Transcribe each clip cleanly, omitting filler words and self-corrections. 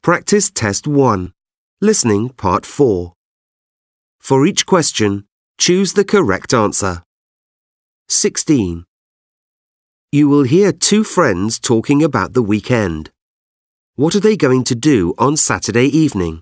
Practice Test 1. Listening Part 4. For each question, choose the correct answer. 16. You will hear two friends talking about the weekend. What are they going to do on Saturday evening?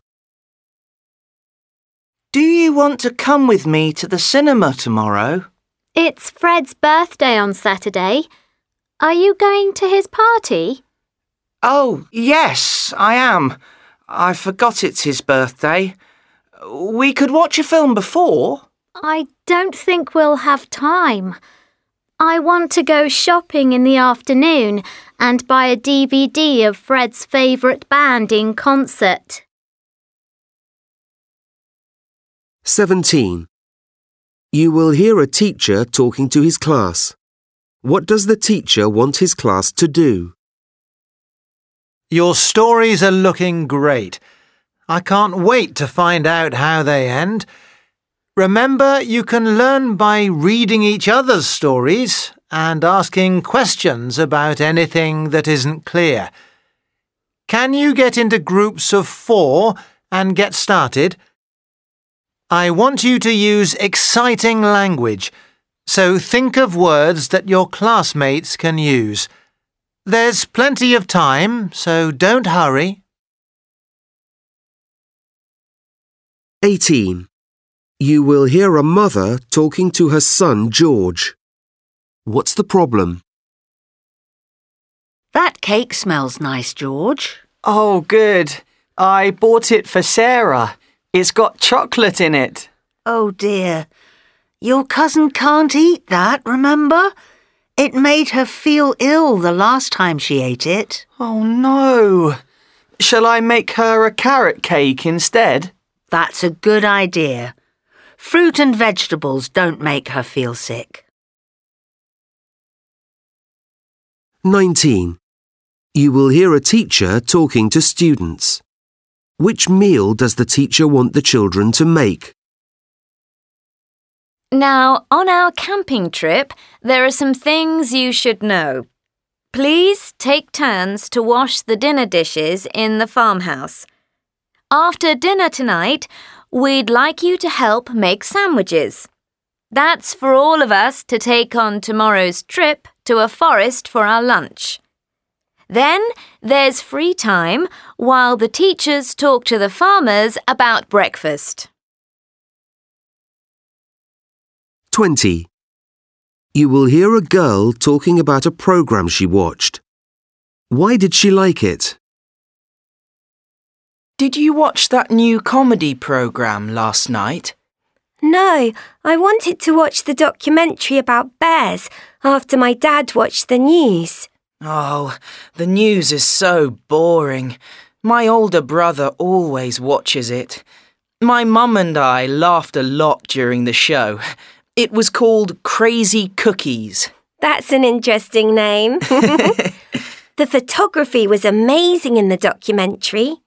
Do you want to come with me to the cinema tomorrow? It's Fred's birthday on Saturday. Are you going to his party? Oh, yes, I am. I forgot it's his birthday. We could watch a film before. I don't think we'll have time. I want to go shopping in the afternoon and buy a DVD of Fred's favourite band in concert. 17. You will hear a teacher talking to his class. What does the teacher want his class to do? Your stories are looking great. I can't wait to find out how they end. Remember, you can learn by reading each other's stories and asking questions about anything that isn't clear. Can you get into groups of 4 and get started? I want you to use exciting language, so think of words that your classmates can use. There's plenty of time, so don't hurry. 18. You will hear a mother talking to her son George. What's the problem? That cake smells nice, George. Oh, good. I bought it for Sarah. It's got chocolate in it. Oh dear. Your cousin can't eat that, remember? It made her feel ill the last time she ate it. Oh, no. Shall I make her a carrot cake instead? That's a good idea. Fruit and vegetables don't make her feel sick. 19. You will hear a teacher talking to students. Which meal does the teacher want the children to make? Now, on our camping trip, there are some things you should know. Please take turns to wash the dinner dishes in the farmhouse. After dinner tonight, we'd like you to help make sandwiches. That's for all of us to take on tomorrow's trip to a forest for our lunch. Then there's free time while the teachers talk to the farmers about breakfast. 20. You will hear a girl talking about a program she watched. Why did she like it? Did you watch that new comedy program last night? No, I wanted to watch the documentary about bears after my dad watched the news. Oh, the news is so boring. My older brother always watches it. My mum and I laughed a lot during the show. It was called Crazy Cookies. That's an interesting name. The photography was amazing in the documentary.